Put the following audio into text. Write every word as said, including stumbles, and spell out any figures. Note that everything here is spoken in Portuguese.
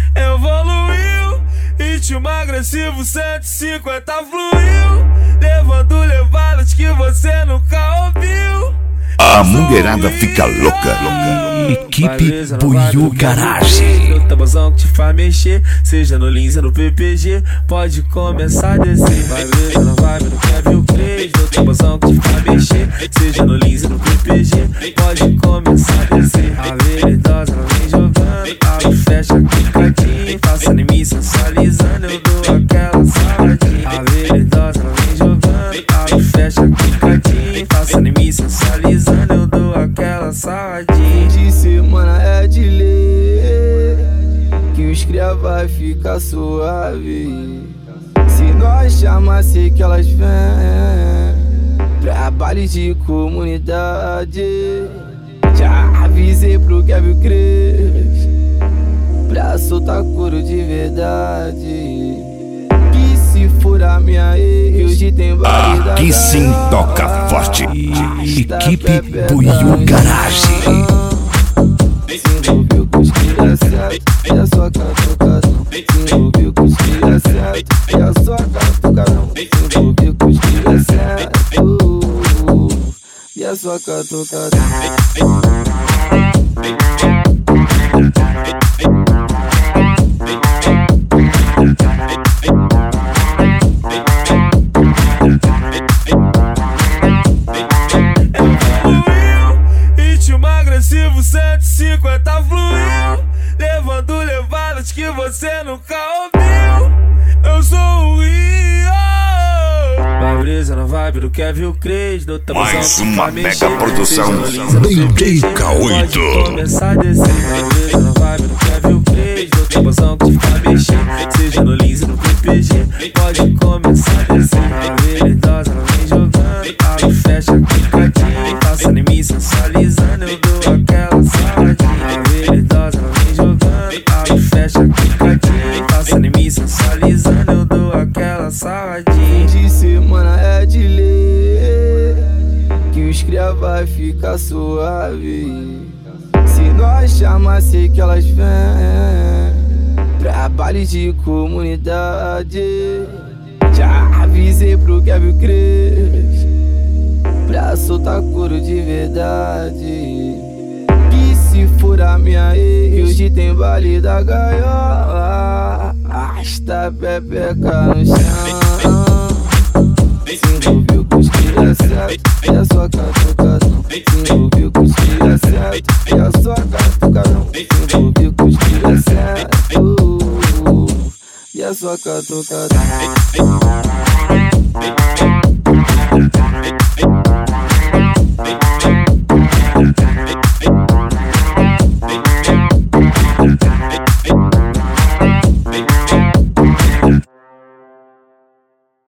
Evoluiu, ritmo agressivo cento e cinquenta fluiu, levando levadas que você nunca ouviu. A mulherada fica louca, louca. Equipe Buiú Garage. O tabuzão que te faz mexer, seja no Lins ou no P P G, pode começar a descer. Vai ver, não vai, não quer ver o Cres. O tabuzão que te faz mexer, seja no Lins ou no P P G, pode começar a descer. A veridosa ela vem jogando, abre, fecha, quicadinho, passando em mim, sensualizando, eu dou aquela saladinha. A veridosa ela vem jogando, abre, fecha, quicadinho, passando em mim, sensualizando, eu dou aquela saladinha. De semana é de ler que os cria vai ficar suave. Se nós chamar, sei que elas vêm pra baile de comunidade. Já avisei pro Kevin Cres pra soltar couro de verdade. Que se for a minha ex, hoje tem baile da Aqui sim toca forte. Equipe Buiú Garage. Se envolveu com os que dá certo, e a sua catucadão. Se envolveu com os que dá certo, e a sua catucadão. Se envolveu com os que dá certo, e a sua catucadão. Agressivo cento e cinquenta fluiu, levando levadas que você nunca ouviu. Eu sou o Rio. Vai brisa na vibe do Kevin Cres. Mais uma mega produção D J K oito. Pode começar a descer. Vai brisa na vibe do Kevin Cres. Do tabuzão que te faz mexer, seja no Lins ou no P P G, pode começar a descer. A veridosa ela vem jogando, abre, fecha, quicadinho, passando em mim, sensualizando, eu dou aquela saladinha. A veridosa ela vem jogando, abre, fecha, quicadinho, passando em mim, sensualizando, eu dou aquela saladinha. De semana é de ler que os cria vai ficar suave. Se nós chamar, sei que elas vêm pra baile de comunidade. Já avisei pro Kevin Cres pra soltar couro de verdade. Que se for a minha ex, hoje tem baile da gaiola. Arrasta a pepeca no chão. Se envolveu com os que dá certo, e a sua catucadão. Se envolveu com os que dá certo, e a sua catucadão. Se envolveu com os que dá certo, e a sua catucadão.